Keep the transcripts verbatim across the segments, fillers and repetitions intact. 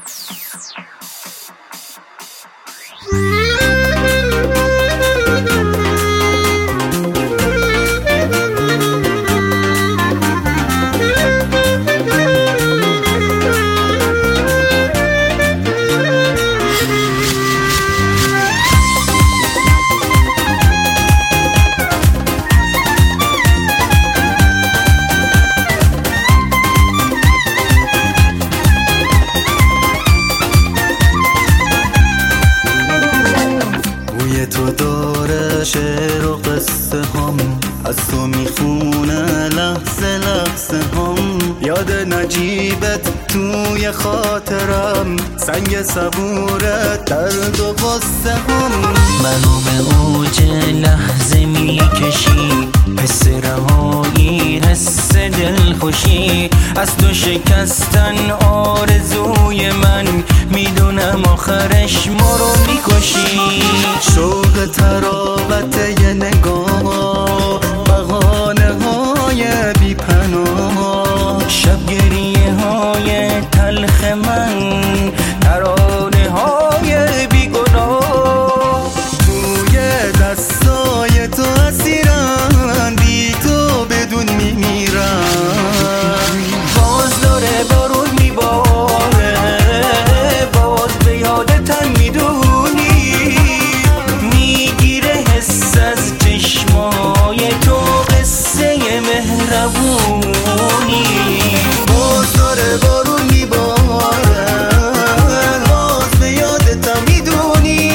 تو داره شعر و قصه هم، از تو میخونه لحظه لحظه هم. یاد نجیبت توی خاطرم، سنگ صبورت درد و غصه هم. منو به اوج لحظه میکشی، حس رهایی، حس دلخوشی. از تو شکستن آرزوی من، میدونم آخرش ما رو میکشی. شوق تراوت یه نگاه، بهانه های بی پناه. شب گریه های تلخ من، ترانه های بی گناه. توی دستای تو اسیرم، بی تو بدون میمیرم. باز داره بارون میباره، باز به یادتن میدونی. میگیره حس از چشمای تو، قصه مهربونی. باز داره بارون میباره، باز به یادتم میدونی.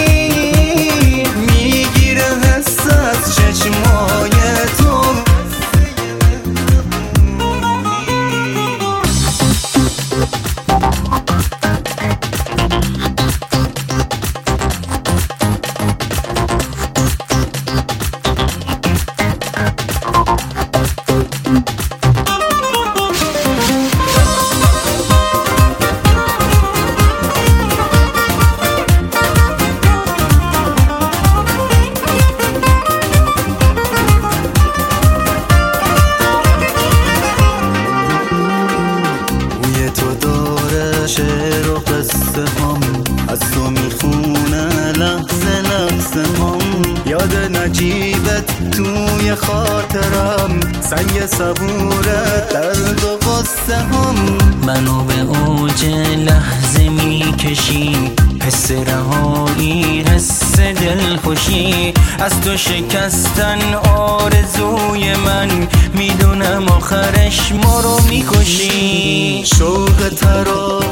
میگیره حس از چشمای تو. شعر و قصه هم، از تو میخونه لحظه لحظه هم. یاد نجیبت توی خاطرم، سنگ صبورت درد و غصه هم. منو به اوج لحظه میکشی، حس رهایی، حس دلخوشی. از تو شکستن آرزوی من، میدونم آخرش ما رو میکشی. شوق تراوت